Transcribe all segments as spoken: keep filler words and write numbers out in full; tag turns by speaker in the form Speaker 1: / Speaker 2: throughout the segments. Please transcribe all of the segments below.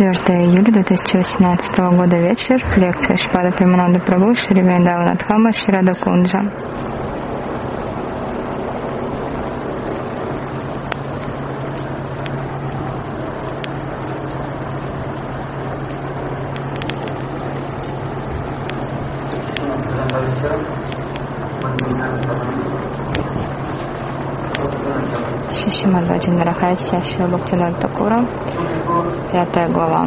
Speaker 1: четвёртое июля две тысячи восемнадцатого года, вечер. Лекция Шрипада Премананда Прабху, Шри Вриндавана Дхама, Шри Рада Кунджа. Шримад Баджана Рахасия Шрила Бхактивинода Тхакура, пятая глава.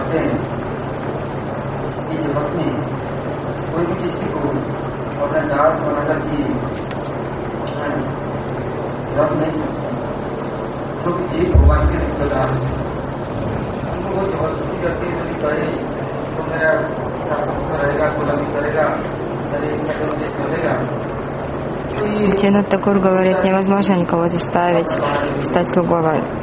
Speaker 1: Бхактивинода Тхакур говорит, невозможно никого заставить стать слугой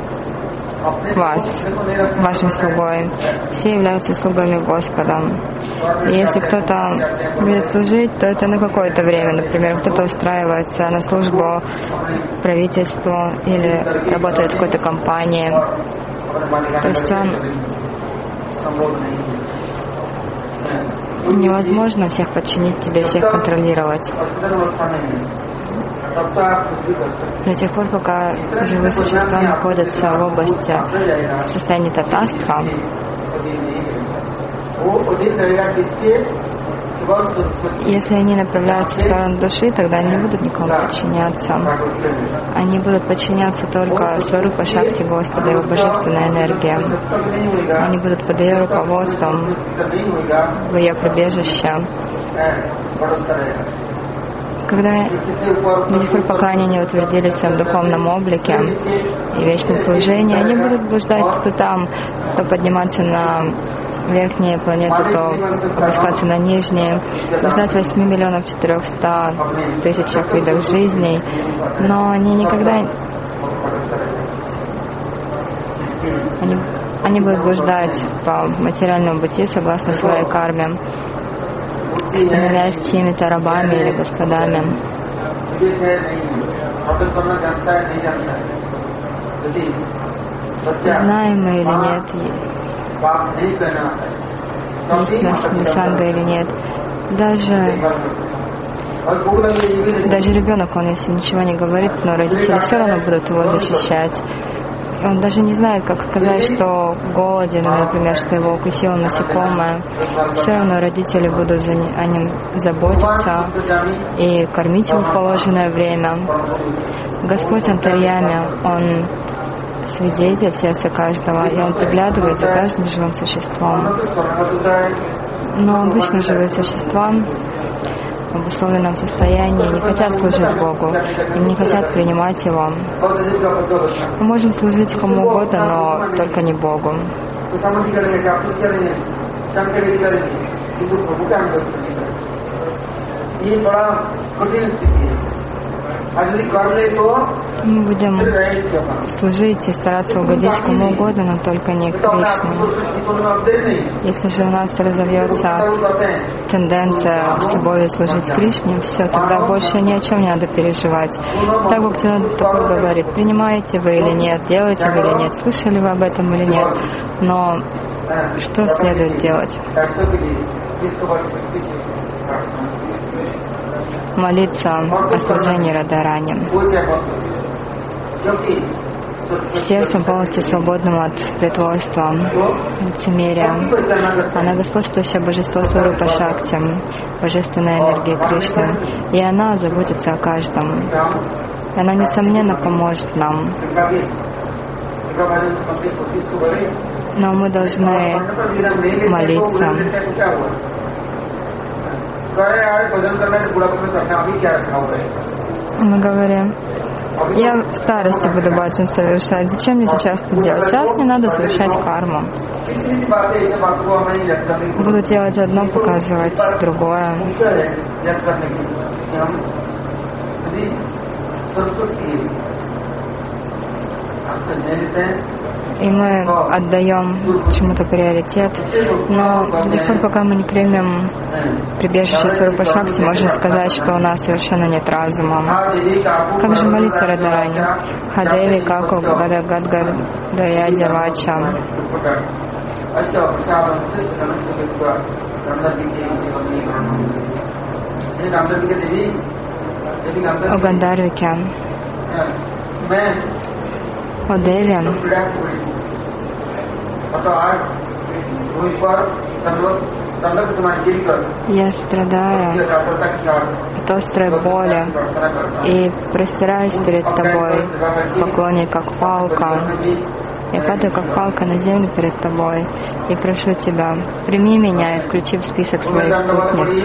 Speaker 1: вас, вашим слугой. Все являются слугами Господа. И если кто-то будет служить, то это на какое-то время. Например, кто-то устраивается на службу правительству или работает в какой-то компании. То есть он невозможно всех подчинить тебе, всех контролировать. До тех пор, пока живые существа находятся в области состояния татастха, если они направляются в сторону души, тогда они не будут никому подчиняться. Они будут подчиняться только Сварупа Шакти Господа, Его божественной энергии. Они будут под Ее руководством, в Ее прибежище. Когда, до тех пор, пока они не утвердились в своем духовном облике и вечном служении, они будут блуждать то там, то подниматься на верхние планеты, то опускаться на нижние, блуждать в восьми миллионах четырехстах тысячах видов жизней, но они никогда они, они будут блуждать по материальному пути согласно своей карме, становясь чьими-то рабами или господами. Знаем мы или нет, есть у нас санга или нет. Даже, даже ребенок, он если ничего не говорит, но родители все равно будут его защищать. Он даже не знает, как сказать, что голоден, например, что его укусило насекомое. Все равно родители будут за о нем заботиться и кормить его в положенное время. Господь Антарьями, Он свидетель сердца каждого, и Он приглядывает за каждым живым существом. Но обычно живые существа в обусловленном состоянии не хотят служить Богу, и не хотят принимать Его. Мы можем служить кому угодно, но только не Богу. Мы будем служить и стараться угодить кому угодно, но только не Кришне. Если же у нас разовьется тенденция с любовью служить Кришне, все, тогда больше ни о чем не надо переживать. Так Бхактивинода Тхакур говорит, принимаете вы или нет, делаете вы или нет, слышали вы об этом или нет, но что следует делать? Молиться о служении Радарани. Сердцем полностью свободным от притворства, лицемерия. Она господствующее божество Сварупа Шакти, божественная энергия Кришны, и она заботится о каждом. Она, несомненно, поможет нам. Но мы должны молиться. Мы говорим, я в старости буду баджан совершать. Зачем мне сейчас это делать? Сейчас мне надо совершать карму. Буду делать одно, показывать другое. И мы отдаем чему-то приоритет, но до тех пор, пока мы не примем прибежище Сварупа Шакти, можно сказать, что у нас совершенно нет разума. Как же молиться Радарани? Хадеви Како Гадагадгадая Девача. О Гандарвике, о Деве, я страдаю от острой боли и простираюсь перед Тобой в поклоне, как палка. Я падаю, как палка, на землю перед Тобой и прошу Тебя, прими меня и включи в список своих спутниц.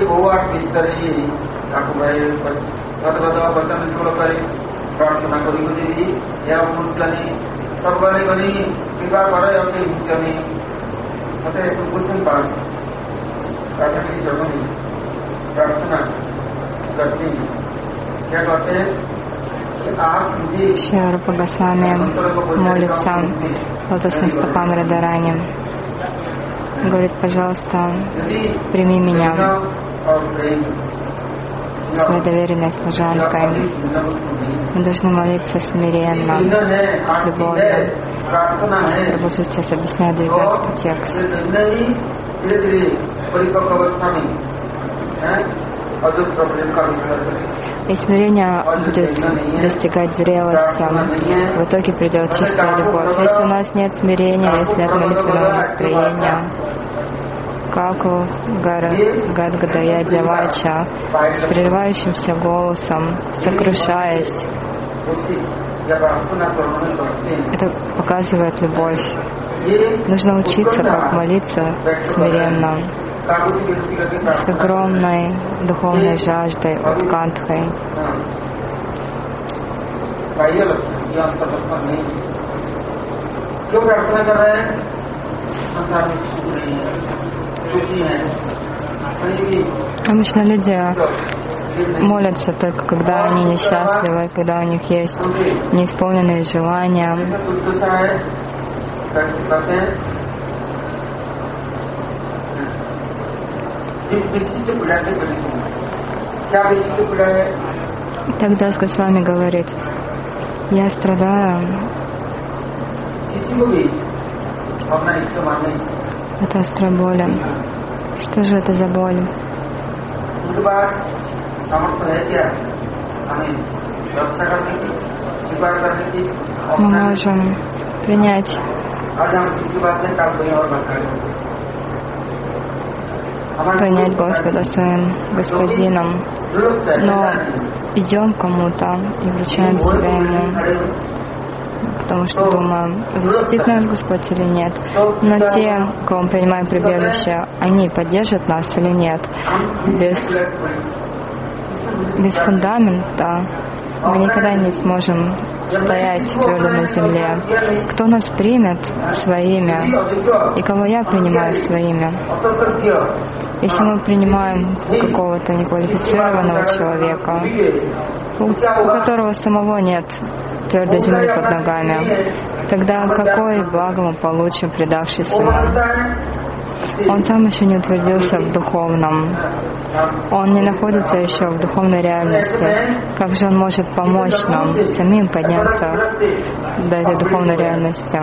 Speaker 1: Шри Рупа Госвами молится лотосным стопам Радарани. Говорит, пожалуйста, прими меня своей доверенной служанкой. Мы должны молиться смиренно, с любовью. Прабху сейчас объясняет девятнадцатый текст. И смирение будет достигать зрелости. В итоге придет чистая любовь. Если у нас нет смирения, если нет молитвенного настроения, Каку Гадгадая Девача, с прерывающимся голосом, сокрушаясь, это показывает любовь. Нужно учиться, как молиться смиренно, с огромной духовной жаждой, утканткой. Обычно люди молятся только когда они несчастливы, когда у них есть неисполненные желания. Тогда Госвами говорит, я страдаю от острой боли. Что же это за боль? Мы можем принять принять Господа своим Господином, но идем к кому-то и вручаем себя Ему, потому что думаем, защитит нас Господь или нет. Но те, кого мы принимаем прибежище, они поддержат нас или нет. Без, без фундамента мы никогда не сможем стоять твердо на земле. Кто нас примет своими, и кого я принимаю своими? Если мы принимаем какого-то неквалифицированного человека, у, у которого самого нет твердой земли под ногами, тогда какое благо мы получим, предавшись ему? Он сам еще не утвердился в духовном. Он не находится еще в духовной реальности. Как же он может помочь нам самим подняться до этой духовной реальности?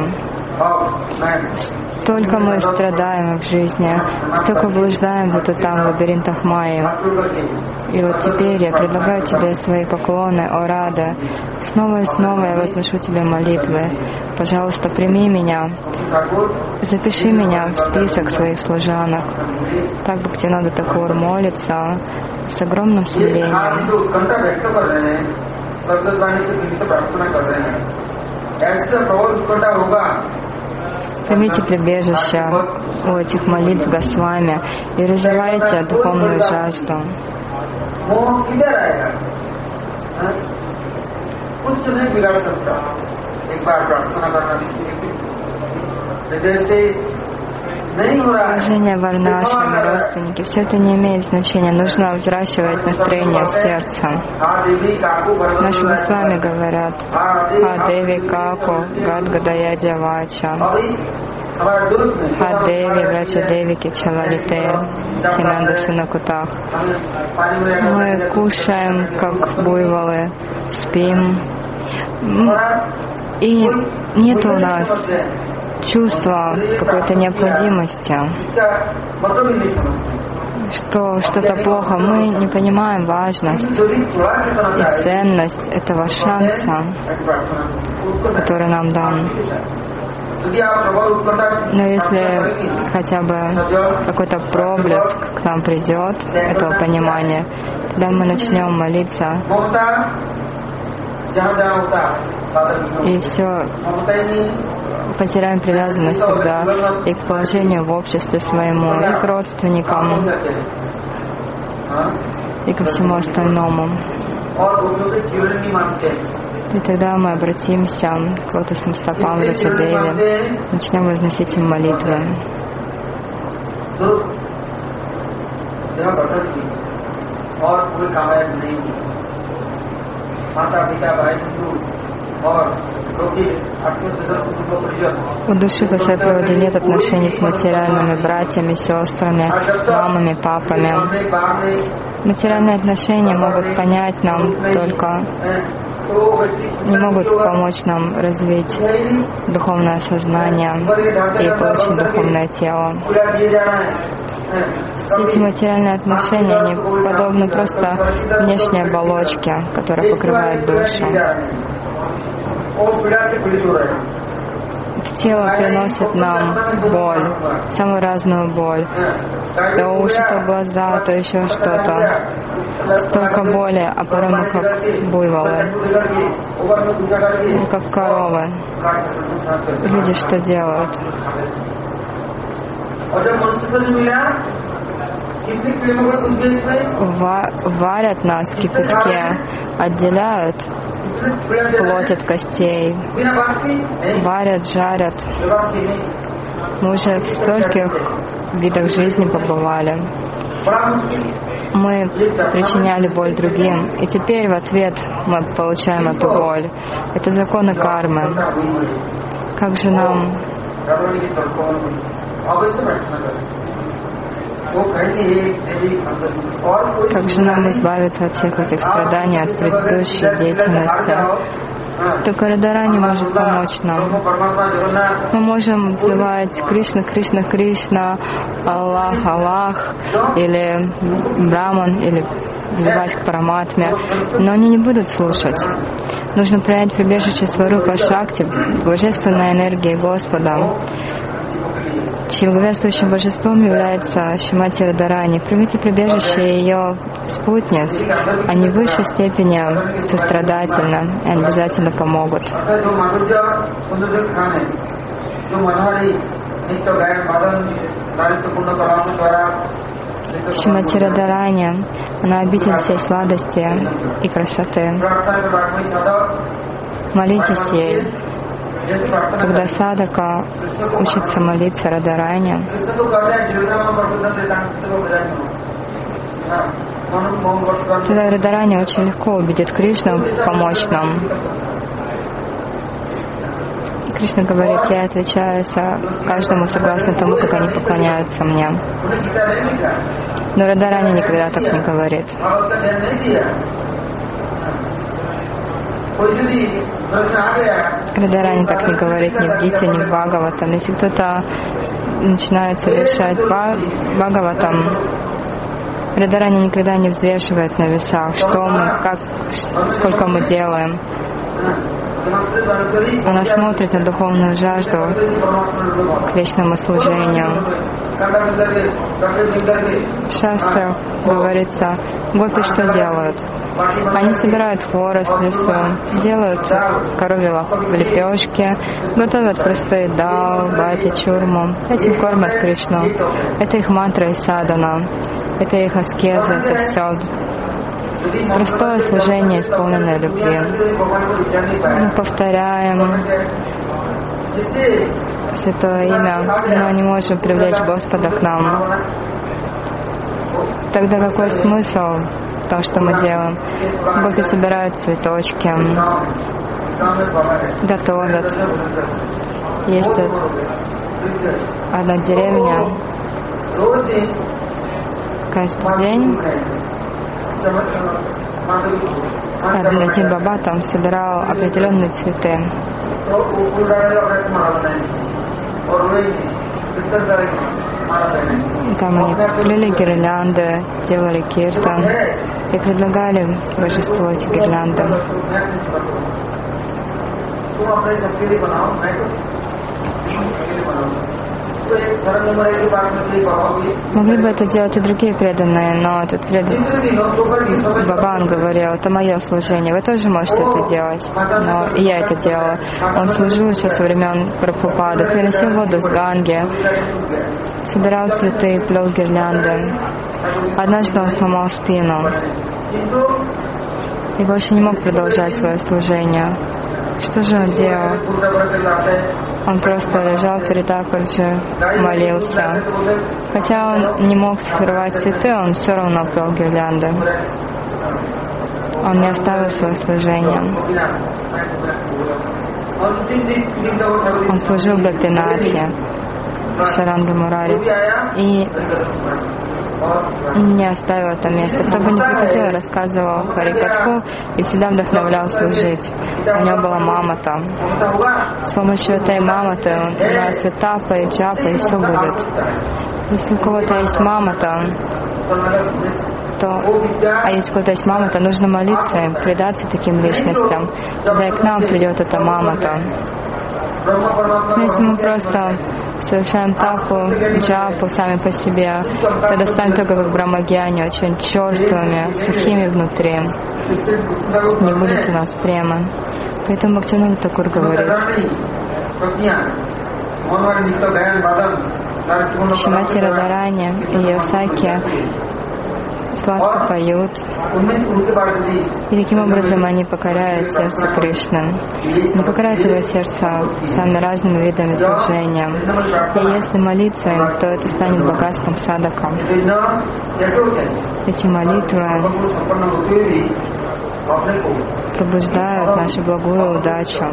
Speaker 1: Столько мы страдаем в жизни, столько блуждаем тут и там в лабиринтах Майи. И вот теперь я предлагаю тебе свои поклоны, о Рада. Снова и снова я возношу тебе молитвы. Пожалуйста, прими меня. Запиши меня в список своих служанок. Так Бхактивинода Тхакур молится с огромным смирением. Примите прибежище у этих молитв Госвами и развивайте духовную жажду. Уважение варнашами, родственники, все это не имеет значения. Нужно взращивать настроение в сердце. Наши Госвами говорят, «Ха Деви Каку Гадгадая Девача, Ха Деви Врача Девики Чалалите Хинанда Сунакутах». Мы кушаем, как буйволы, спим, и нет у нас чувство какой-то необходимости, что что-то плохо. Мы не понимаем важность и ценность этого шанса, который нам дан. Но если хотя бы какой-то проблеск к нам придет, этого понимания, тогда мы начнем молиться, и все, потеряем привязанность тогда и к положению в обществе своему, и к родственникам, и ко всему остальному. И тогда мы обратимся к лотосным стопам Раджадеви, начнем возносить им молитвы. У души по своей природе нет отношений с материальными братьями, сестрами, мамами, папами. Материальные отношения могут понять нам только, не могут помочь нам развить духовное сознание и получить духовное тело. Все эти материальные отношения, они подобны просто внешней оболочке, которая покрывает душу. Тело приносит нам боль, самую разную боль. То уши, то глаза, то еще что-то. Столько боли, а порой мы как буйволы, как коровы. Люди что делают? Варят нас в кипятке, отделяют плоть от костей, варят, жарят. Мы уже в стольких видах жизни побывали. Мы причиняли боль другим, и теперь в ответ мы получаем эту боль. Это законы кармы. Как же нам Как же нам избавиться от всех этих страданий, от предыдущей деятельности? Только Радарани может помочь нам. Мы можем взывать Кришна, Кришна, Кришна, Аллах, Аллах, или Браман, или взывать к Параматме, но они не будут слушать. Нужно принять прибежище Сварупа Шакти, божественной энергии Господа, чьим главенствующим божеством является Шримати Радарани. Примите прибежище ее спутниц. Они в высшей степени сострадательны и обязательно помогут. Шримати Радарани, она обитель всей сладости и красоты. Молитесь ей. Когда садака учится молиться Радарани, тогда Радарани очень легко убедит Кришну помочь нам. Кришна говорит: я отвечаю за каждому согласно тому, как они поклоняются мне. Но Радарани никогда так не говорит. Радарани так не говорит ни в Гите, ни в Бхагаватам. Если кто-то начинает совершать Бхагаватам, Радарани никогда не взвешивает на весах, что мы, как, сколько мы делаем. Она смотрит на духовную жажду к вечному служению. В шастрах говорится, гопи что делают? Они собирают хворост в лесу, делают коровьи лепешки, готовят простые дал, бати, чурму. Этим кормят Кришну. Это их мантра и садана. Это их аскеза, это все простое служение, исполненное любви. Мы повторяем святое имя, но не можем привлечь Господа к нам. Тогда какой смысл в том, что мы делаем? Гопи собирают цветочки, готовят. Есть одна деревня, каждый день один баба там собирал определенные цветы. Там они плели гирлянды, делали киртан и предлагали божеству эти гирлянды. Могли бы это делать и другие преданные, но этот преданный Бабан говорил, это мое служение, вы тоже можете это делать, но и я это делала. Он служил еще со времен Прабхупады, приносил воду с Ганги, собирал цветы, плел гирлянды. Однажды он сломал спину и больше не мог продолжать свое служение. Что же он делал? Он просто лежал перед Такурджи, молился. Хотя он не мог срывать цветы, он все равно плел гирлянды. Он не оставил свое служение. Он служил Гопинатхе, Шаранга Мурари, и не оставил это место. Кто бы ни приходил, рассказывал Харикатху и всегда вдохновлял служить. У него была мамата. С помощью этой маматы у нас и тапа, и джапа, и все будет. Если у кого-то есть мамата, то, а если у кого-то есть мамата, нужно молиться им, предаться таким личностям. Тогда и к нам придет эта мамата. Но если мы просто совершаем тапу, джапу сами по себе, тогда станем только как брамагьяни, очень черствыми, сухими внутри. Не будет у нас премы. Поэтому Бхактивинода Тхакур говорит: Шримати Радхарани и Йосаки сладко поют, и таким образом они покоряют сердце Кришны. Они покоряют его сердце самыми разными видами служения. И если молиться им, то это станет богатством садхака. Эти молитвы пробуждают нашу благую удачу.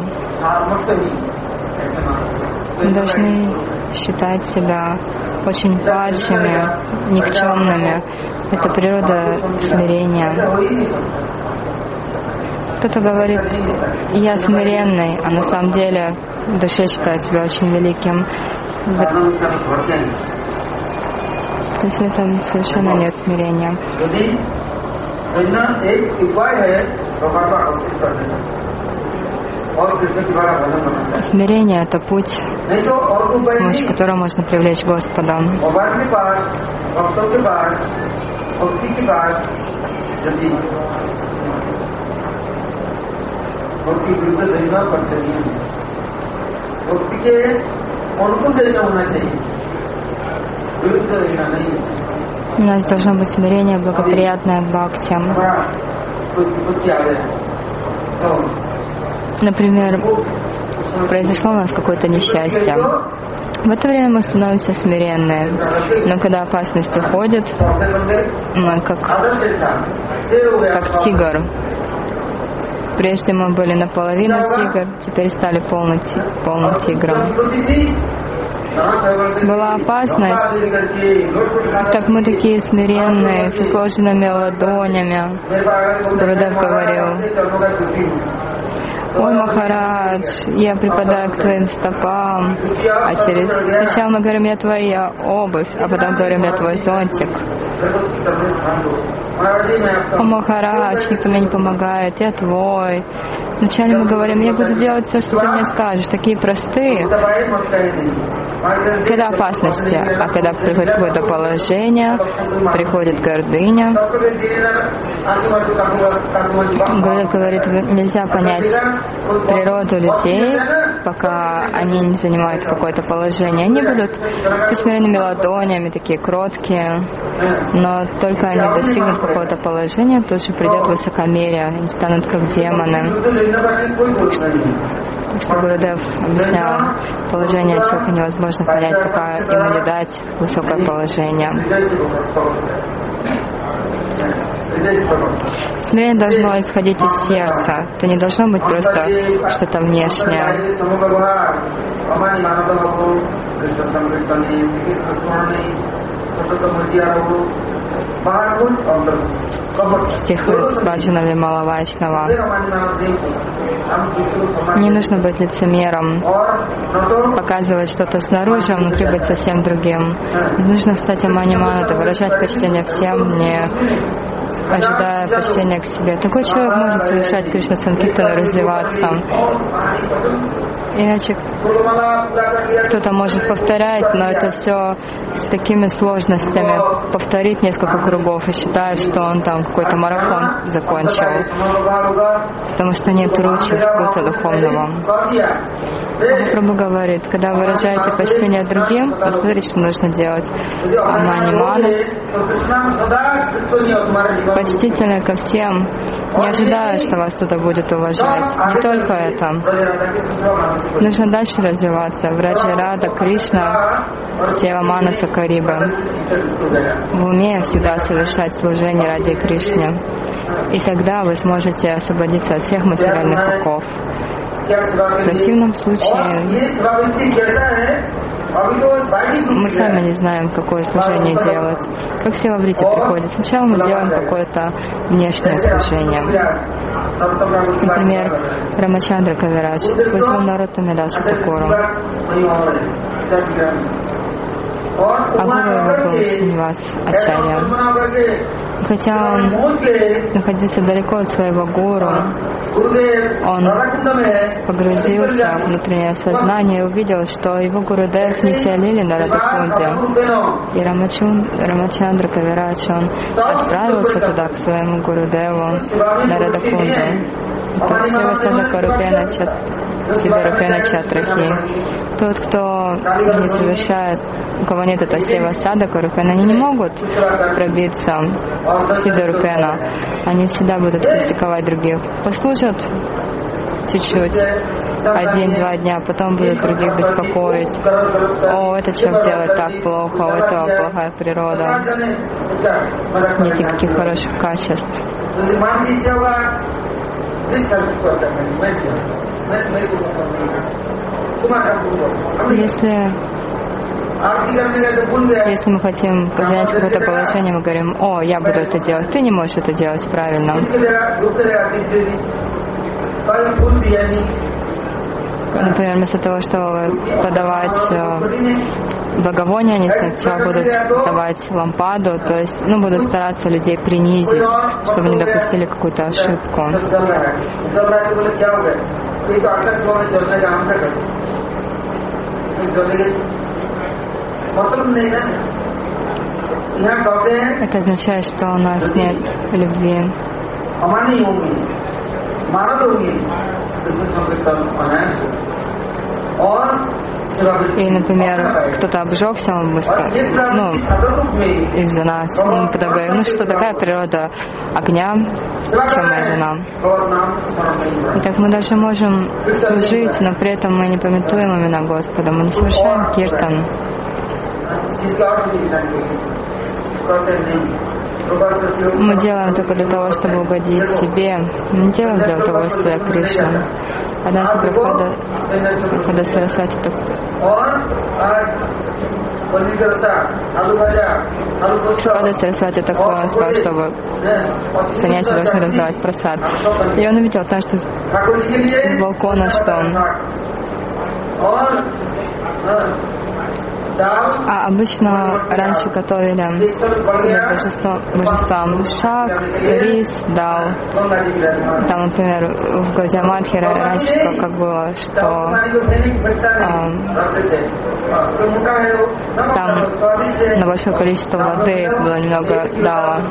Speaker 1: Мы должны считать себя очень падшими, никчемными. Это природа смирения. Кто-то говорит: я смиренный, а на самом деле в душе считает себя очень великим. То есть в этом совершенно нет смирения. Смирение — это путь, с помощью которого можно привлечь Господа. У нас должно быть смирение, благоприятное к бхакти. Например, произошло у нас какое-то несчастье. В это время мы становимся смиренные. Но когда опасность уходит, мы как, как тигр. Прежде мы были наполовину тигр, теперь стали полным, полным тигром. Была опасность, так мы такие смиренные, со сложенными ладонями. Гурудев говорил: ой, Махарадж, я припадаю к твоим стопам, а через... сначала мы говорим: я твоя обувь, а потом говорим: я твой зонтик. О, Махарадж, никто мне не помогает, я твой. Вначале мы говорим: я буду делать все, что ты мне скажешь, такие простые. Когда опасности, а когда приходит какое-то положение, приходит гордыня. Гурудев говорит: нельзя понять природу людей, пока они не занимают какое-то положение. Они будут со смиренными ладонями, такие кроткие, но только они достигнут какого-то положения, тут же придет высокомерие, они станут как демоны. Что Гурудев объяснял, положение человека невозможно понять, пока ему не дать высокое положение. Смирение должно исходить из сердца. Это не должно быть просто что-то внешнее. стих из Баджана Вимала Вайшнава. Не нужно быть лицемером, показывать что-то снаружи, а внутри быть совсем другим. Нужно, кстати, маниманата, выражать почтение всем, не ожидая почтения к себе. Такой человек может совершать Кришна Санкиртан и развиваться. Иначе кто-то может повторять, но это все с такими сложностями. Повторить несколько кругов и считает, что он там какой-то марафон закончил. Потому что нет ручи вкуса духовного. Прабху говорит, когда выражаете почтение другим, посмотрите, что нужно делать. Мани-манат. Почтительно ко всем, не ожидая, что вас кто-то будет уважать. Не только это. Нужно дальше развиваться. Враджа Рада, Кришна, Сева Манаса Кариба. В уме всегда совершать служение ради Кришны. И тогда вы сможете освободиться от всех материальных оков. В противном случае мы сами не знаем, какое служение делать. Как все в Врите приходит. Сначала мы делаем какое-то внешнее служение. Например, Рамачандра Кавирадж служил Нароттаме Дасу Такуру. А гуру его был Шинивас Ачарья. Хотя он находился далеко от своего гуру, он погрузился в внутреннее сознание и увидел, что его Гурудев Нитья-лили на Радакунде. И Рамачун, Рамачандра Кавирадж, он отправился туда, к своему Гурудеву на Радакунду. Это Сева Садака Рупена Сидарупена Чатрахи. Тот, кто не совершает, у кого нет этого Сева Садака Рупена, они не могут пробиться в Сидарупена. Они всегда будут критиковать других. Послушат чуть-чуть, один-два дня, потом будут других беспокоить. О, этот человек делает так плохо, у этого плохая природа. Нет никаких хороших качеств. Если, если мы хотим занять какое-то положение, мы говорим: о, я буду это делать, ты не можешь это делать правильно. Например, вместо того, чтобы подавать благовония, они сначала будут давать лампаду, то есть, ну, будут стараться людей принизить, чтобы не допустили какую-то ошибку. Это означает, что у нас нет любви. И, например, кто-то обжегся, мы скажем, ну, из-за нас. Мы потом говорим: ну что, такая природа огня, чем моя вина. Итак, мы даже можем служить, но при этом мы не памятуем имена Господа, мы не совершаем киртан. Мы делаем только для того, чтобы угодить себе, мы не делаем для удовольствия Кришны. Однажды Прабхупада, Прабхупада Сарасвати Прабхупада Сарасвати такой, он сказал, чтобы саньяси должны раздавать прасад. И он увидел однажды с балкона, что А обычно раньше готовили божествам, божествам шаг, рис, дал. Там, например, в Гаудия-матхе раньше как было, что э, там на большое количество воды было немного дала.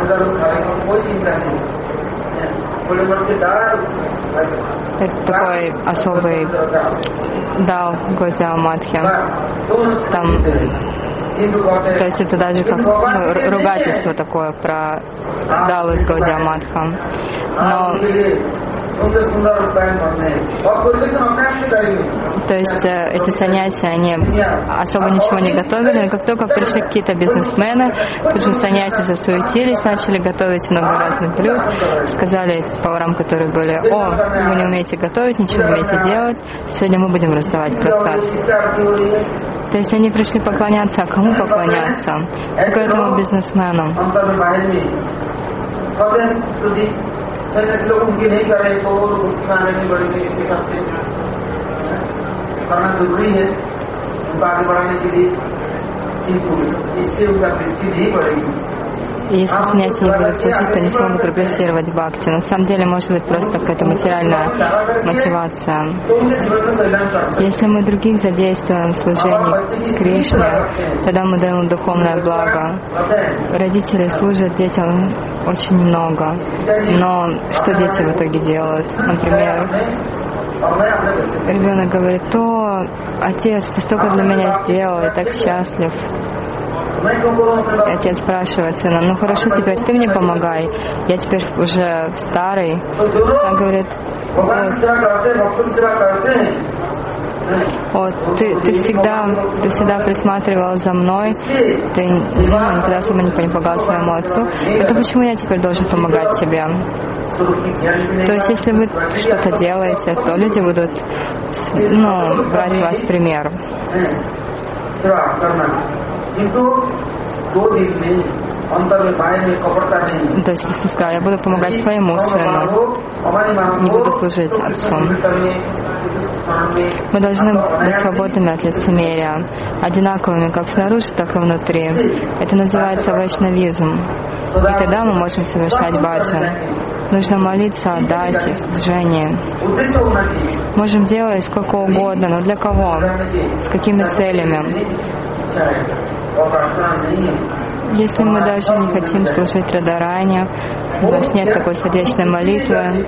Speaker 1: Это такой особый дал Гаудия-матхе. Там, то есть это даже как ну, ругательство такое про дал из Гаудия-матха. Но То есть эти саньяси, они особо ничего не готовили, но как только пришли какие-то бизнесмены, тут же саньяси засуетились, начали готовить много разных блюд, сказали поварам, которые были: о, вы не умеете готовить, ничего не умеете делать, сегодня мы будем раздавать просад. То есть они пришли поклоняться, а кому поклоняться? Только этому бизнесмену. Если саньяси не будут служить, то не смогут прогрессировать в бхакти. На самом деле, может быть, просто какая-то материальная мотивация. Если мы других задействуем в служении Кришне, тогда мы даем духовное благо. Родители служат детям очень много, но что дети в итоге делают? Например, ребенок говорит: «То, отец, ты столько для меня сделал, я так счастлив». И отец спрашивает сына: ну хорошо, теперь ты мне помогай, я теперь уже старый. Сын говорит: вот, вот ты, ты, всегда, ты всегда присматривал за мной, ты ну, никогда особо не помогал своему отцу, это почему я теперь должен помогать тебе? То есть, если вы что-то делаете, то люди будут ну, брать с вас пример. То есть, если сказал, я буду помогать своему сыну, не буду служить отцу. Мы должны быть свободными от лицемерия, одинаковыми как снаружи, так и внутри. Это называется вайшнавизм. И тогда мы можем совершать баджан. Нужно молиться о дасе, служении. Можем делать сколько угодно, но для кого? С какими целями? Если мы даже не хотим служить Радаране, у нас нет такой сердечной молитвы,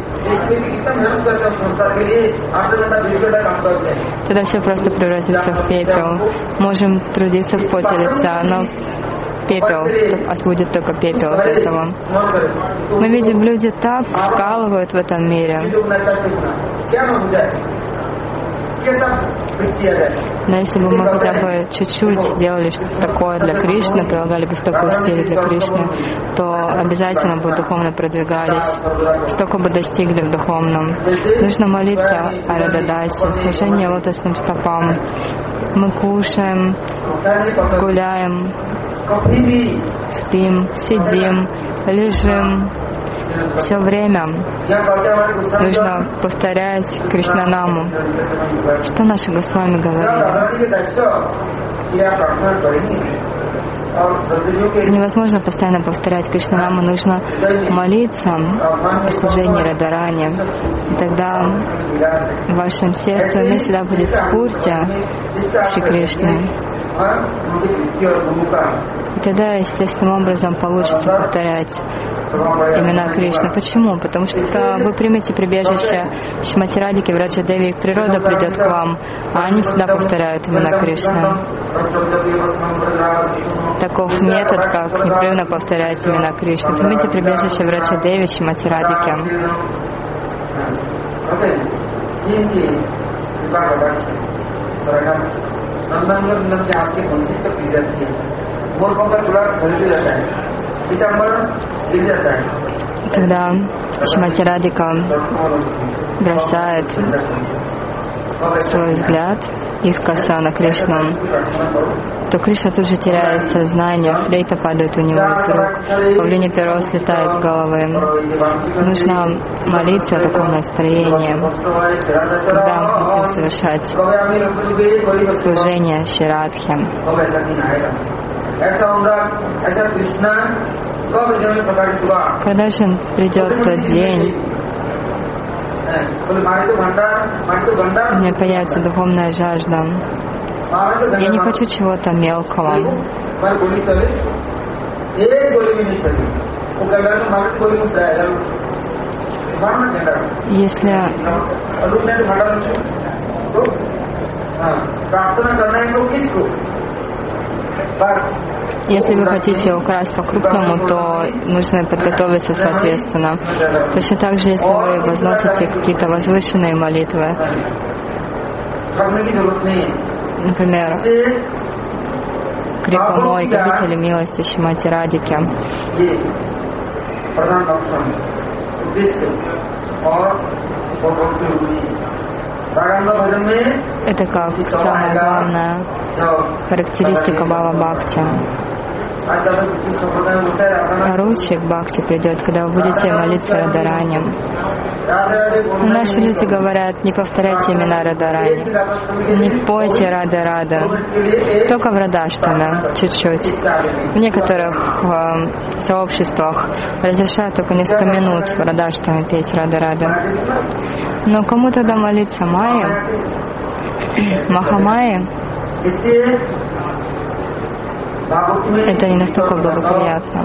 Speaker 1: тогда все просто превратится в пепел. Можем трудиться в поте лица, но пепел, а будет только пепел от этого. Мы видим, люди так вкалывают в этом мире. Но если бы мы хотя бы чуть-чуть делали что-то такое для Кришны, прилагали бы столько усилий для Кришны, то обязательно бы духовно продвигались, столько бы достигли в духовном. Нужно молиться о Рададасе, служение лотосным стопам. Мы кушаем, гуляем, спим, сидим, лежим. Все время нужно повторять Кришнанаму. Что наши Госвами говорили? Невозможно постоянно повторять Кришнанаму, нужно молиться о служении Радаране. Тогда в вашем сердце всегда будет спурти Шри Кришны. И тогда естественным образом получится повторять имена Кришны. Почему? Потому что вы примете прибежище Шримати Радхики, Враджадеви, их природа придет к вам, а они всегда повторяют имена Кришны. Таков метод, как непрерывно повторять имена Кришны. Примите прибежище Враджадеви, Шримати Радхики. Когда Шримати Радхика бросает свой взгляд искоса на Кришну, то Кришна тут же теряет сознание, флейта падает у него из рук, павлине перо слетает с головы. Нужно молиться о таком настроении, когда мы будем совершать служение Ширадхи. Когда же придет тот день, у меня появится духовная жажда. Я не хочу чего-то мелкого. Если Если вы хотите украсть по-крупному, то нужно подготовиться соответственно. Точно так же, если вы возносите какие-то возвышенные молитвы, например, Крипамой, обители милости Шримати Радхики, это как самая главная характеристика Бхава Бхакти. Ручи к Бхакти придет, когда вы будете молиться Радарани. Наши люди говорят, не повторяйте имена Радарани, не пойте Рада-Рада, только в Радаштаме, чуть-чуть. В некоторых э, сообществах разрешают только несколько минут в Радаштаме петь Рада-Рада. Но кому тогда молиться? Майе? Махамайе? Это не настолько благоприятно.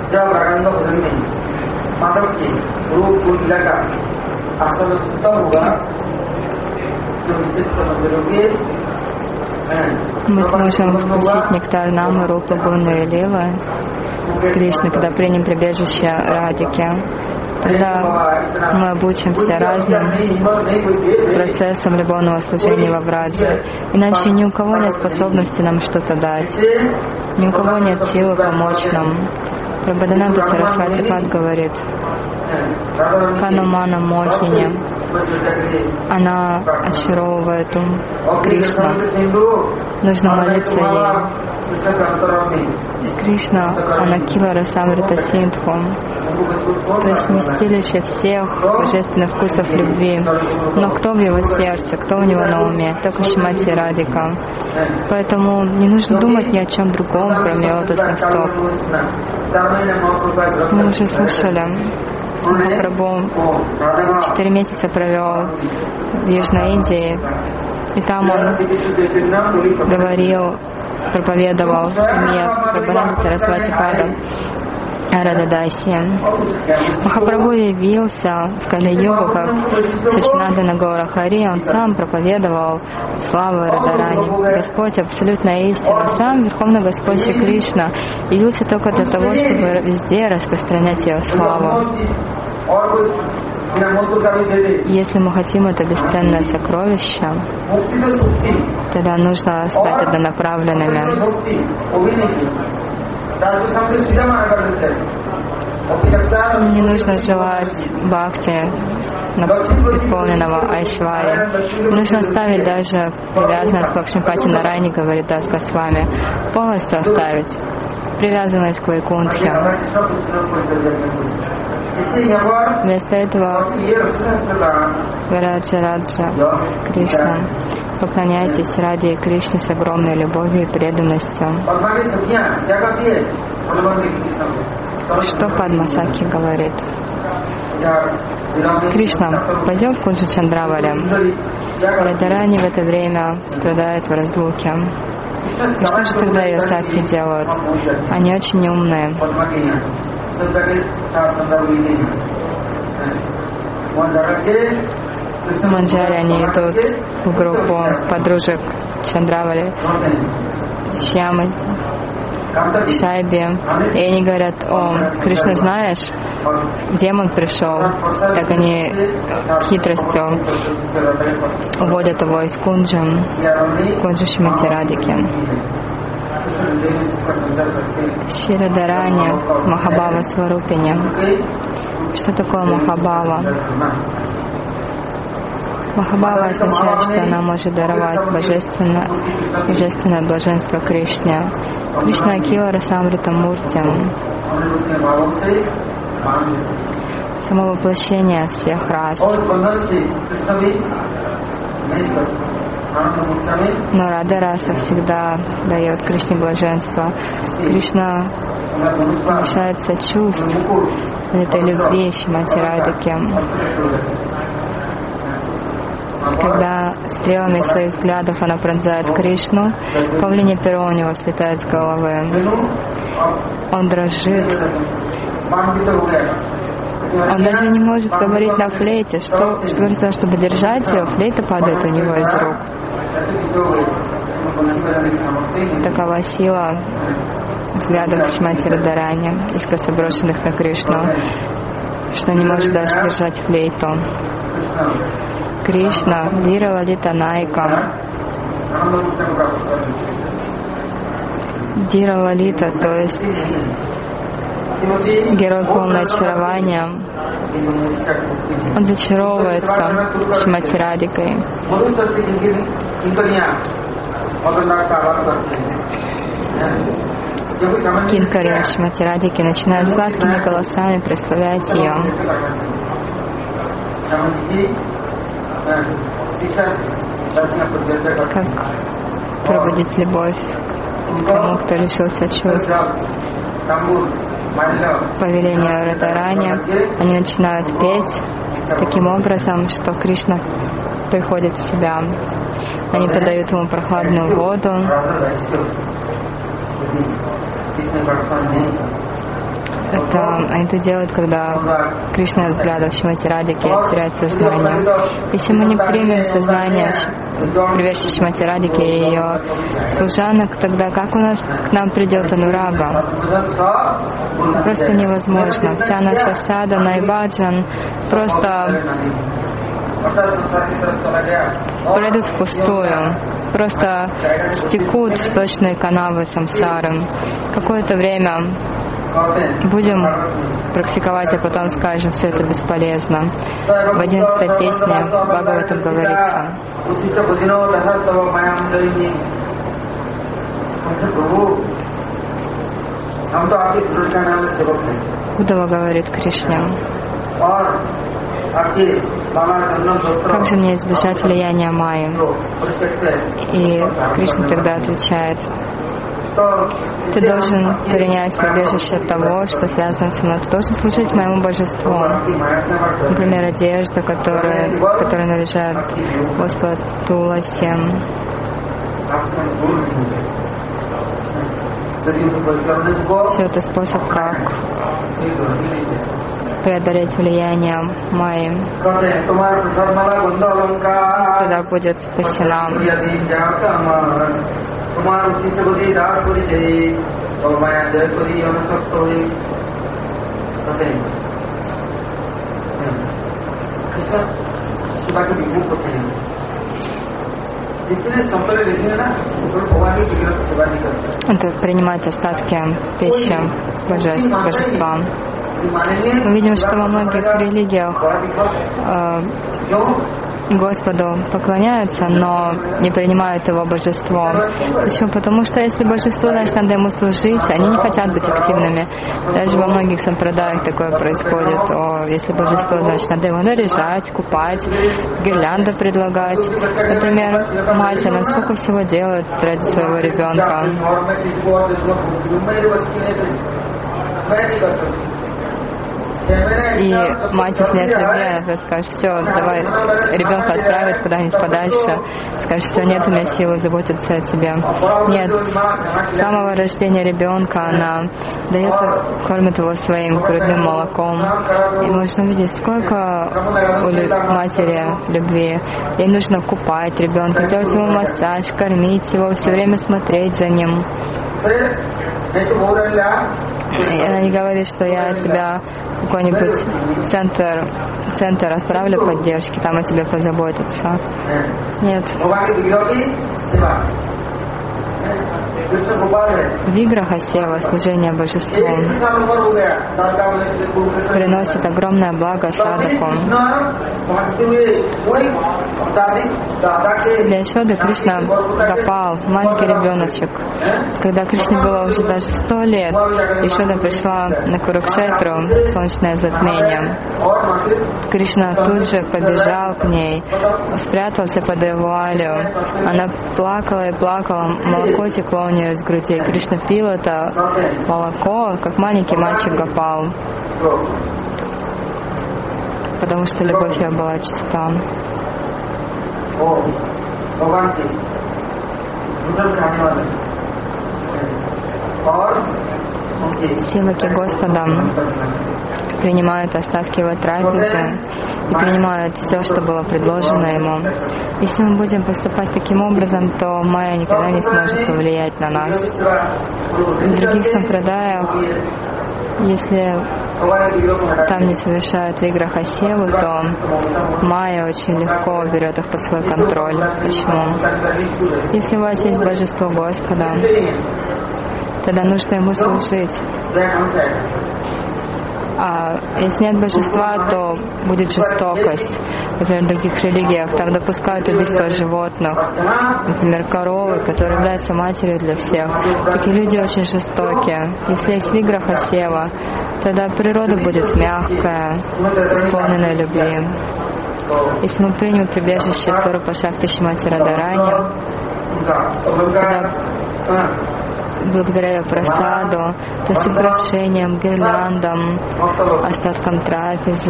Speaker 1: Мы сможем вкусить нектар Намы, Рупы, Гуны и Лилы Кришны, когда примем прибежище Радхики. Тогда мы обучимся разным процессам любовного служения во Врадже. Иначе ни у кого нет способности нам что-то дать. Ни у кого нет силы помочь нам. Прабхадананда Сарасвати Пад говорит, Канамана Мохини, она очаровывает ум Кришна. Нужно молиться ей. Кришна, она Кила Расамрита Синдху, то есть вместилище всех божественных вкусов любви. Но кто в его сердце, кто у него на уме? Только Шримати Радхика. Поэтому не нужно думать ни о чем другом, кроме лотосных стоп. Мы уже слышали, Прабху четыре месяца провел в Южной Индии, и там он говорил, проповедовал в семье Прабхананды Сарасвати Пада Рададаси. Махапрабху явился в Кали-югу как Сачинандана Гаура Хари, он сам проповедовал славу Радарани. Господь абсолютная истина, сам Верховный Господь Шри Кришна явился только для того, чтобы везде распространять Его славу. Если мы хотим это бесценное сокровище, тогда нужно стать однонаправленными. Не нужно желать бхакти, исполненного айшвари. Не нужно оставить даже привязанность к Лакшмипати Нарайани, говорит Дас Госвами, полностью оставить привязанность к Вайкунтхе. Вместо этого Вираджа Раджа Кришна, поклоняйтесь Раде и Кришне с огромной любовью и преданностью. Что Падмасаки говорит? Кришна, пойдем в Кунджу Чандравали. Радарани в это время страдает в разлуке. И что же тогда ее садхи делают? Они очень умные. В Манджаре они идут в группу подружек Чандравали, Шьямы, Шайби, и они говорят: о, Кришна, знаешь, демон пришел. Так они хитростью уводят его из Кунджи, Кунджи Шримати Радхики. Шри Радарани, Махабхава Сварупини. Что такое Махабхава? Махабхава означает, что она может даровать божественное, божественное блаженство Кришне. Кришна Акила Расамрита Мурти, само воплощение всех рас. Но Рада Раса всегда дает Кришне блаженство. Кришна лишается чувств этой любви Шримати Радхики. Когда стрелами своих взглядов она пронзает Кришну, павлинье перо у него слетает с головы. Он дрожит. Он даже не может говорить на флейте. Что, что говорится, чтобы держать ее, флейта падает у него из рук. Такова сила взглядов Шримати Радхарани, искоса брошенных на Кришну, что не может даже держать флейту. Кришна, Дира Лалита Найка. Дира Лалита, то есть герой полный очарования. Он зачаровывается Шримати Радикой. Кинкари Шримати Радики начинают сладкими голосами прославлять ее. Как пробудить любовь к тому, кто лишился чувств. По велению Радхарани они начинают петь таким образом, что Кришна приходит в себя. Они подают ему прохладную воду. Это, они это делают, когда Кришна взглядом Шримати Радики теряет сознание. Если мы не примем сознание приведшей Шримати Радики и ее служанок, тогда как у нас к нам придет анурага? Просто невозможно. Вся наша садхана и баджан просто пройдут впустую, просто стекут в сточные канавы самсары. Какое-то время будем практиковать, а потом скажем, все это бесполезно. В одиннадцатой песне Бхагаватам говорится: Удава говорит Кришне: как же мне избежать влияния Майи? И Кришна тогда отвечает: ты должен принять прибежище того, что связано со мной. Ты должен служить моему божеству. Например, одежда, которая, которая наряжает Господа Туласи. Все это способ, как преодолеть влияние Майи. Жизнь тогда будет спасена. Это принимать остатки пищи божеств, божества. Мы видим, что во многих религиях э, Господу поклоняются, но не принимают его божество. Почему? Потому что если божество, значит, надо ему служить, они не хотят быть активными. Даже во многих сампрадаях такое происходит. О, если божество, значит, надо его наряжать, купать, гирлянды предлагать. Например, мать, она сколько всего делает ради своего ребенка. И мать, если нет любви, она скажет: все, давай ребенка отправить куда-нибудь подальше, скажет: все, нет у меня силы заботиться о тебе. Нет, с самого рождения ребенка она дает, кормит его своим грудным молоком. И можно увидеть, сколько у матери любви. Ей нужно купать ребенка, делать ему массаж, кормить его, все время смотреть за ним. И она не говорит, что я тебя в какой-нибудь центр, центр отправлю поддержки, там о тебе позаботятся. Нет. Виграха сева, служение божеству, приносит огромное благо садаку. Для Ишоды Кришна Гопал, маленький ребеночек. Когда Кришне было уже даже сто лет, Ишода пришла на Курукшетру, солнечное затмение. Кришна тут же побежал к ней, спрятался под ее вуалью. Она плакала и плакала, молоко текло у нее из груди. Кришна пил это молоко, как маленький мальчик Гопал, потому что любовь ее была чиста. Силаки Господа принимают остатки его трапезы и принимают все, что было предложено ему. Если мы будем поступать таким образом, то майя никогда не сможет повлиять на нас. В других сампрадаях, если там не совершают виграха севу, то майя очень легко берет их под свой контроль. Почему? Если у вас есть божество Господа, тогда нужно ему служить. А если нет божества, то будет жестокость. Например, в других религиях там допускают убийство животных. Например, коровы, которые являются матерью для всех. Такие люди очень жестокие. Если есть виграха сева, тогда природа будет мягкая, исполненная любви. Если мы примем прибежище Сварупа Шакти Шримати Радхарани, тогда благодаря ее прасаду, то есть украшениям, гирляндам, остаткам трапезы.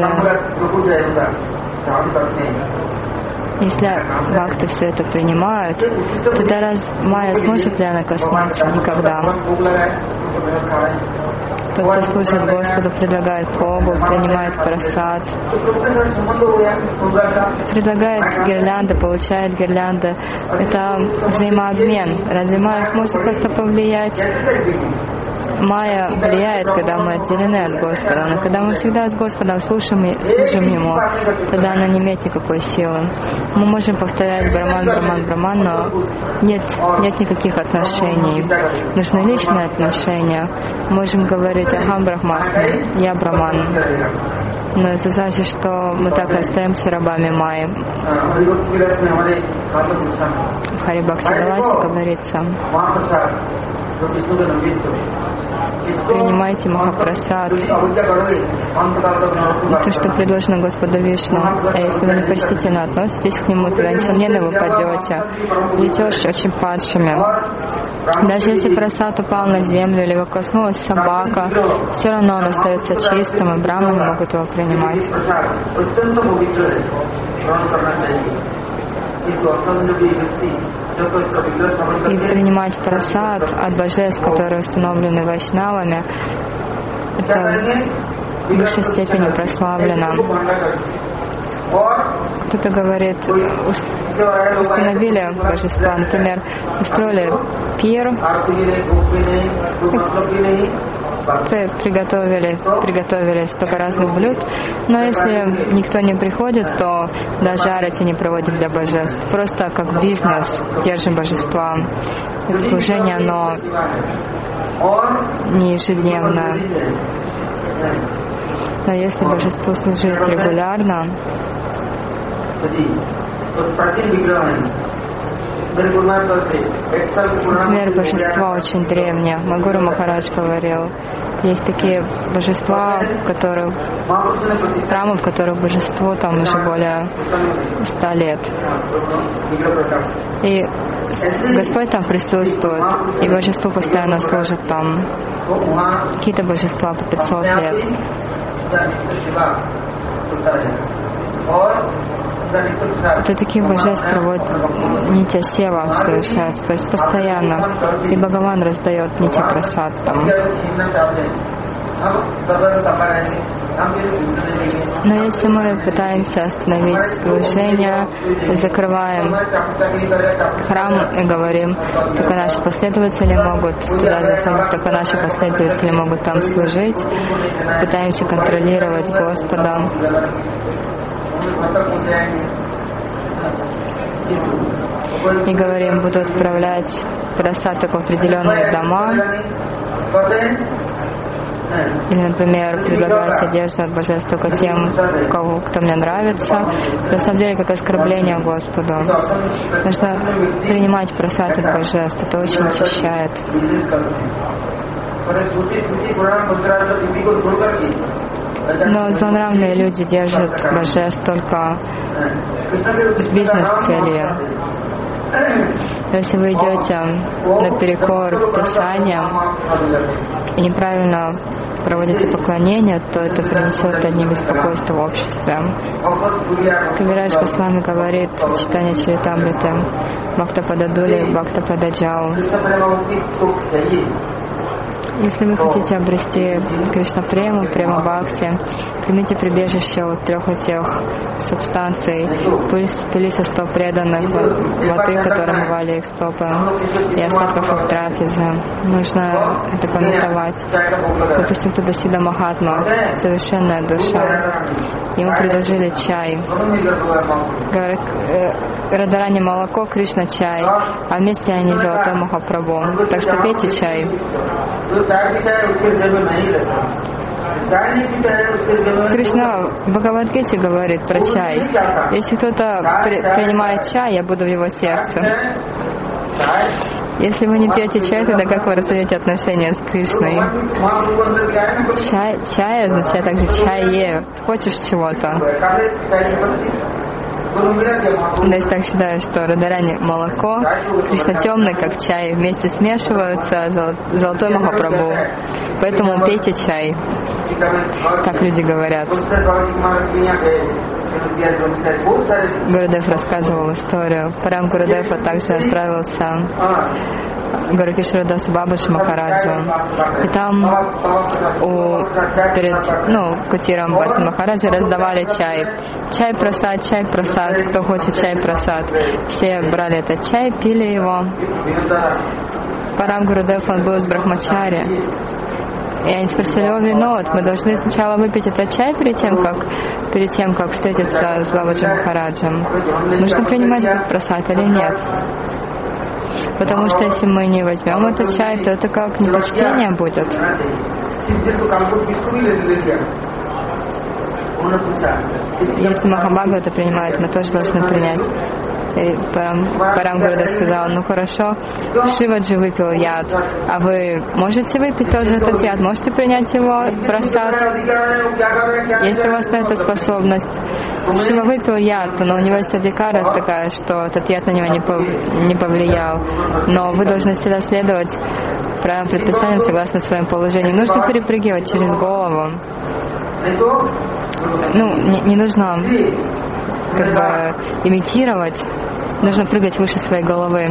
Speaker 1: Если бхакты все это принимают, тогда раз майя сможет ли она коснуться? Никогда. Тот, кто служит Господу, предлагает Богу, принимает прасад, предлагает гирлянды, получает гирлянды. Это взаимообмен. Разве майя сможет как-то повлиять? Майя влияет, когда мы отделены от Господа, но когда мы всегда с Господом слушаем, служим Ему, тогда она не имеет никакой силы. Мы можем повторять Браман, Браман, Браман, но нет, нет никаких отношений. Нужны личные отношения. Можем говорить «Ахам Брахмасми», «Я Браман». Но это значит, что мы так и остаемся рабами майи. В Хари Бхактивиласе говорится: принимайте Махапрасад, то, что предложено Господу Вишну. А если вы непочтительно относитесь к нему, тогда, несомненно, вы падете, будете очень падшими. Даже если прасад упал на землю или его коснулась собака, все равно он остается чистым, и браманы могут его принимать. И принимать прасад от божеств, которые установлены вайшнавами, это в высшей степени прославлено. Кто-то говорит, установили божества, например, устроили пир, приготовили, приготовили столько разных блюд, но если никто не приходит, то даже арати не проводят для божеств. Просто как бизнес держим божества. Это служение, оно не ежедневное. Но если божеству служить регулярно, например, божества очень древние. Магуру Махарадж говорил, есть такие божества, в которых, храмы, в которых божеству там уже более ста лет. И Господь там присутствует, и божеству постоянно служат там. Какие-то божества по пятьсот лет. Это таких божеств проводят нитья сева совершается, то есть постоянно. И Бхагаван раздает нитья прасад там. Но если мы пытаемся остановить служение, закрываем храм и говорим, только наши последователи могут туда заходить, только наши последователи могут там служить, пытаемся контролировать Господа, и говорим, буду отправлять прасад в определенные дома, или, например, предлагать одежду от божеств только тем, кого, кто мне нравится. На самом деле, как оскорбление Господу. Нужно принимать прасад от божеств, это очень очищает. Но злонравные люди держат божеств только с бизнес-целью. Если вы идете наперекор Писаниям и неправильно проводите поклонение, то это принесет одни беспокойства в обществе. Кавирадж Госвами говорит в читании Чаритамриты Бхактапада Дули, Бхактапада Джау. Если вы хотите обрести Кришна-прему, према-бхакти, примите прибежище от трех этих субстанций, пыль, пыли со стоп преданных, воды, которые омывали их стопы, и остатков их трапезы. Нужно это памятовать. Допустим, Тудасида Махатма, совершенная душа. Ему предложили чай. Говорят, Радарани молоко, Кришна чай, а вместе они золотой Махапрабху. Так что пейте чай. Кришна в Бхагавад-гите говорит про чай. Если кто-то при, принимает чай, я буду в его сердце. Если вы не пьете чай, тогда как вы разовьете отношения с Кришной? Чай, чай означает также чае. Хочешь чего-то? То есть так считаю, что Радарани молоко, Кришна темный, как чай, вместе смешиваются, золотой Махапрабху. Поэтому пейте чай. Так люди говорят. Гурудев рассказывал историю. Парам Гурудев также отправился в Горакишвардасу Бабаджи Махараджу. И там у, перед ну, кутиром Баджи Махараджи раздавали чай. Чай прасад, чай прасад. Кто хочет чай прасад. Все брали этот чай, пили его. Парам Гурудев, он был из Брахмачари. И они спросили: о, Винод, мы должны сначала выпить этот чай перед тем, как, перед тем, как встретиться с Бабаджи Махараджем. Нужно принимать этот прасад или нет? Потому что если мы не возьмем этот чай, то это как непочтение будет. Если Махабхагавата принимает, мы тоже должны принять. И Парам Гурудев сказал: ну хорошо, Шиваджи выпил яд, а вы можете выпить тоже этот яд? Можете принять его прасад? Есть у вас на это способность? Шива выпил яд, но у него есть адикара такая, что этот яд на него не, пов... не повлиял. Но вы должны всегда следовать правилам предписаниям согласно своему положению. Нужно перепрыгивать через голову. Ну, не, не нужно как бы имитировать, нужно прыгать выше своей головы.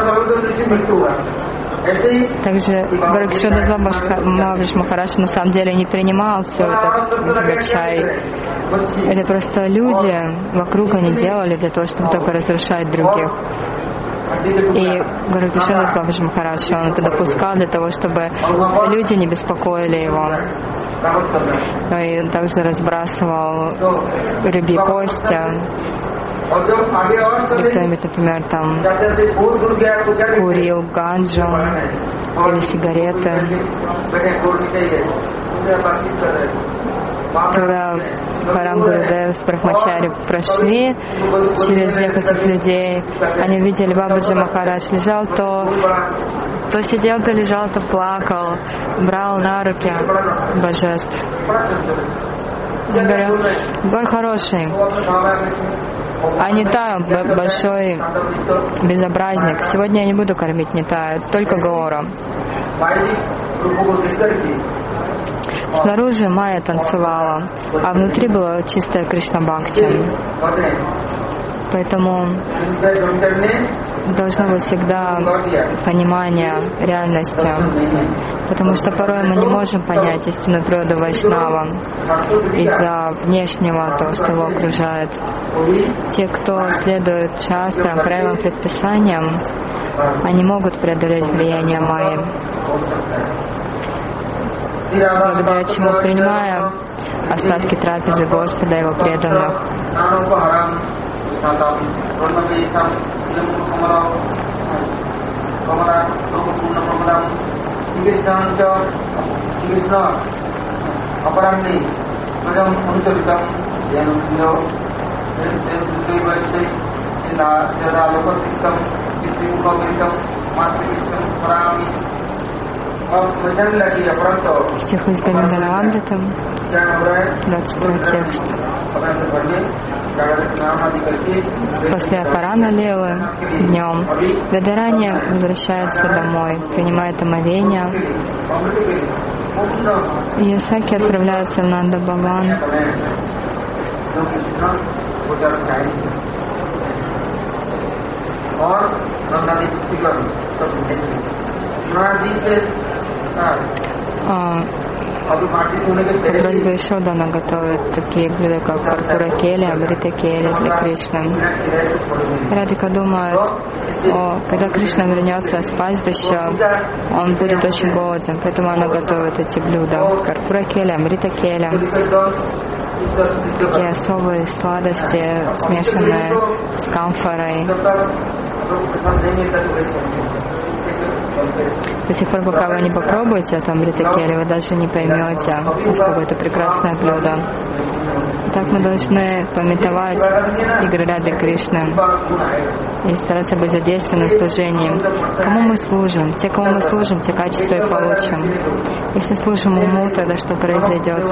Speaker 1: Также Горакишвардас Бабаджи Махарадж на самом деле не принимал все это чай. Это просто люди вокруг они делали для того, чтобы только разрушать других. И Горакишвардас Бабаджи Махарадж, он это допускал для того, чтобы люди не беспокоили его. И он также разбрасывал рыбьи кости. Или кто-нибудь, например, там курил ганджу или сигареты. Когда Парам Гурудев с Брахмачари прошли через всех этих людей, они видели, Бабаджи Махарадж лежал, то, то сидел, то лежал, то плакал, брал на руки божеств. Я говорю: Гор хороший, а Нитай, он большой безобразник. Сегодня я не буду кормить Нитая, только Гаора. Снаружи Майя танцевала, а внутри была чистая Кришна-бхакти. Поэтому должно быть всегда понимание реальности, потому что порой мы не можем понять истинную природу Вайшнава из-за внешнего, того, что его окружает. Те, кто следует шастрам, правилам, предписаниям, они могут преодолеть влияние Майи, благодаря чему, принимая остатки трапезы Господа и Его преданных. Стих из Говиндарамрита, двадцать второй текст. После Апарана Лилы днем Радарани возвращается домой, принимает омовение. И Ясаки отправляется в Нанда-Баван. Просьба Ишодана готовит такие блюда, как Карпура Кели, Амрита Кели для Кришны. Радика думает, о, когда Кришна вернется с пастбища, он будет очень голоден, поэтому она готовит эти блюда. Карпура Кели, Амрита Кели. Такие особые сладости, смешанные с камфорой. До тех пор, пока вы не попробуете это Амрита Кели, вы даже не поймете, насколько это прекрасное блюдо. Так мы должны памятовать игры Рады Кришны и стараться быть задействованным в служении. Кому мы служим? Те, кому мы служим, те качества и получим. Если служим уму, тогда что произойдет?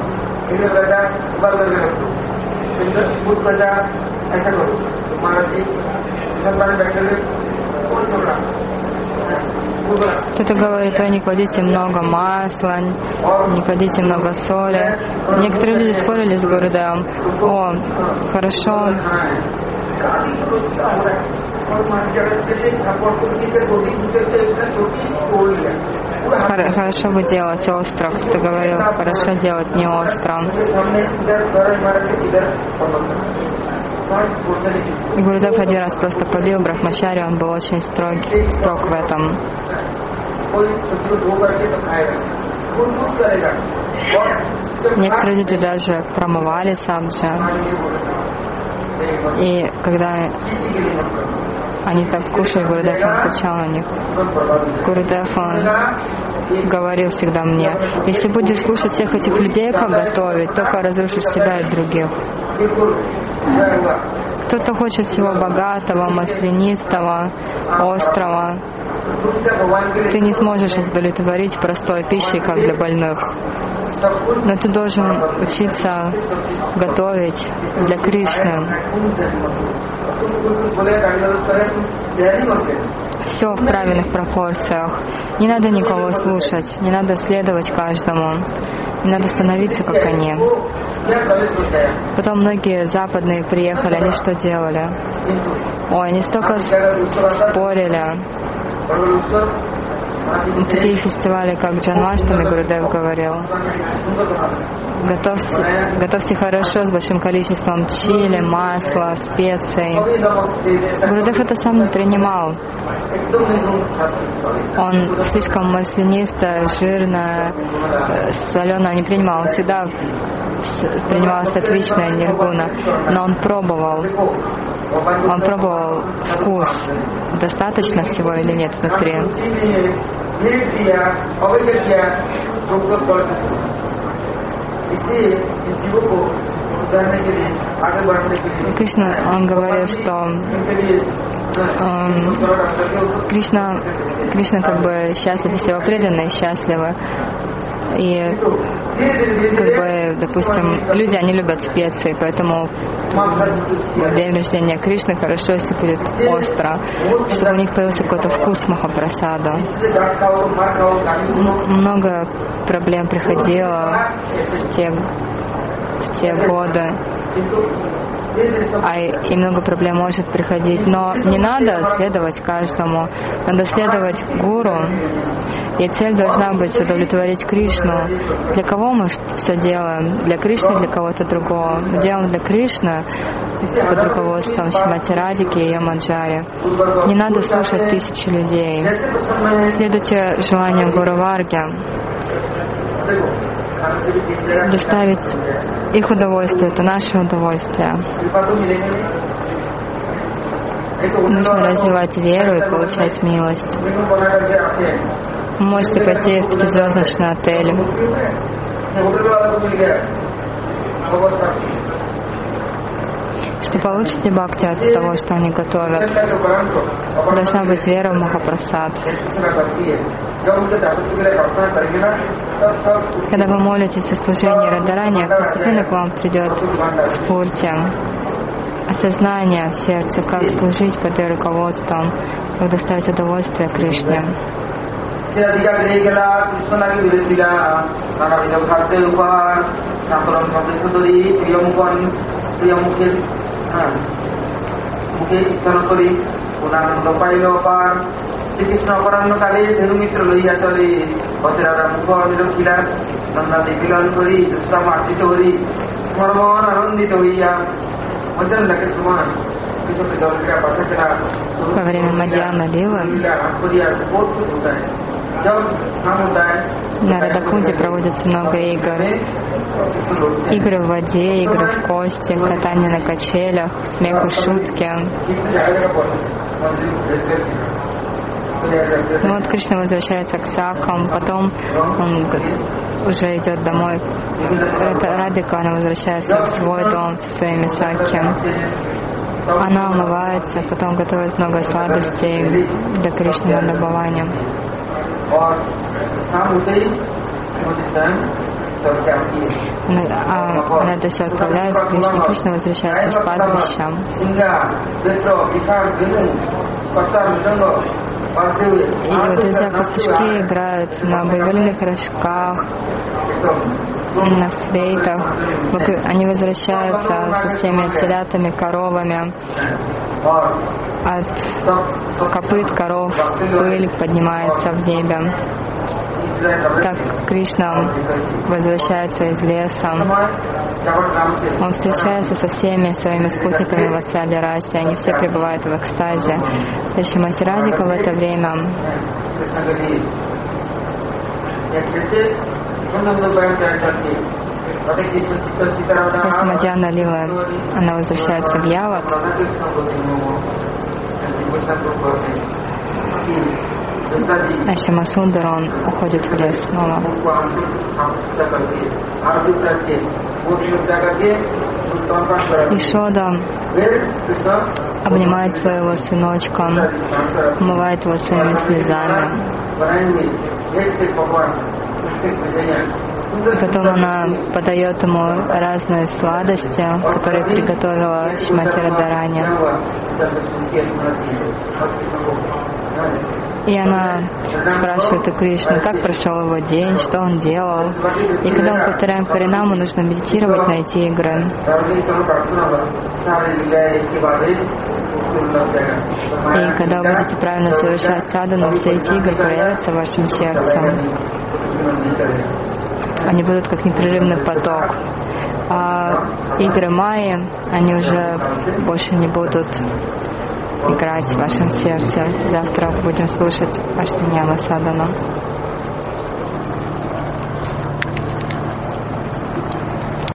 Speaker 1: Кто-то говорит, ой, не кладите много масла, не кладите много соли. Некоторые люди спорили с Гурудевом. О, хорошо. Хорошо бы делать остро. Кто-то говорил, хорошо делать не остро. И Гурудев один раз просто побил Брахмачари, он был очень строг, строг в этом. Некоторые люди даже промывали сабджа. И когда они так кушали, Гурудев он кричал на них. Гурудев он говорил всегда мне, если будешь слушать всех этих людей, как готовить, только разрушишь себя и других. Кто-то хочет всего богатого, маслянистого, острого. Ты не сможешь удовлетворить простой пищей, как для больных. Но ты должен учиться готовить для Кришны. Все в правильных пропорциях. Не надо никого слушать, не надо следовать каждому. Не надо становиться, как они. Потом многие западные приехали, они что делали? Ой, они столько спорили. Такие фестивали, как Джанмаштами, Гурудев говорил. Готовьте, готовьте хорошо, с большим количеством чили, масла, специй. Гурудев это сам не принимал. Он слишком маслянисто, жирно, солено не принимал. Он всегда принимал сатвичное ниргуна, но он пробовал. Он пробовал вкус, достаточно всего или нет внутри. Кришна, он говорил, что эм, Кришна, Кришна как бы счастлив, если его преданные счастливы. И, как бы, допустим, люди, они любят специи, поэтому в день рождения Кришны хорошо, если будет остро, чтобы у них появился какой-то вкус к Махапрасаду. Много проблем приходило в те, в те годы. А и много проблем может приходить. Но не надо следовать каждому. Надо следовать гуру. И цель должна быть удовлетворить Кришну. Для кого мы все делаем? Для Кришны, для кого-то другого. Мы делаем для Кришны под руководством Шримати Радики и ее Манджари. Не надо слушать тысячи людей. Следуйте желаниям Гуру Варги. Доставить их удовольствие, это наше удовольствие. Нужно развивать веру и получать милость. Вы можете пойти в пятизвездочный отель. Что получите бхакти от того, что они готовят. Должна быть вера в Махапрасад. Когда вы молитесь о служении Радарани, постепенно к вам придет спурти, осознание в сердце, как служить под ее руководством, как доставить удовольствие Кришне.
Speaker 2: শ্রীকৃষ্ণ অপরাহ্নকালে ধেনুমিত্র লইয়া চলে পথে রাধা মুখ নিরক্ষিলা নন্দাদি মিলন করি দুষ্টাম আর্জিত হরি মর্মন আনন্দিত হইয়া মধ্যম লাগে সমান কৃষ্ণকে জলক্রিয়া পাঠকেরা
Speaker 1: Во время Мадьяна Лилы на Радакунде проводится много игр. Игры в воде, игры в кости, катание на качелях, смех и шутки. Ну вот Кришна возвращается к сакам, потом он уже идет домой. Радика, она возвращается в свой дом со своими саки. Она умывается, потом готовит много сладостей для Кришны на Бхаване. Она, а, она это все отправляет к Кришне. Кришна возвращается с пастбища. И его друзья-пастушки играют на буйволиных рожках, на флейтах. Они возвращаются со всеми телятами, коровами. От копыт коров пыль поднимается в небе. Так Кришна возвращается из леса. Он встречается со всеми своими спутниками в Ватсали Расе. Они все пребывают в экстазе. Шримати Радика в это время после Мадьяна Лилы она возвращается в Яват. А Шьямасундар, он уходит в лес снова. Ишода обнимает своего сыночка, умывает его своими слезами. Потом она подает ему разные сладости, которые приготовила Шримати Радхарани. И она спрашивает у Кришны, как прошел его день, что он делал. И когда мы повторяем Харинаму, нужно медитировать на эти игры. И когда вы будете правильно совершать садхану, все эти игры проявятся в вашем сердце. Они будут как непрерывный поток. А игры Майи, они уже больше не будут играть в вашем сердце. Завтра будем слушать Аштаньяма Садхану.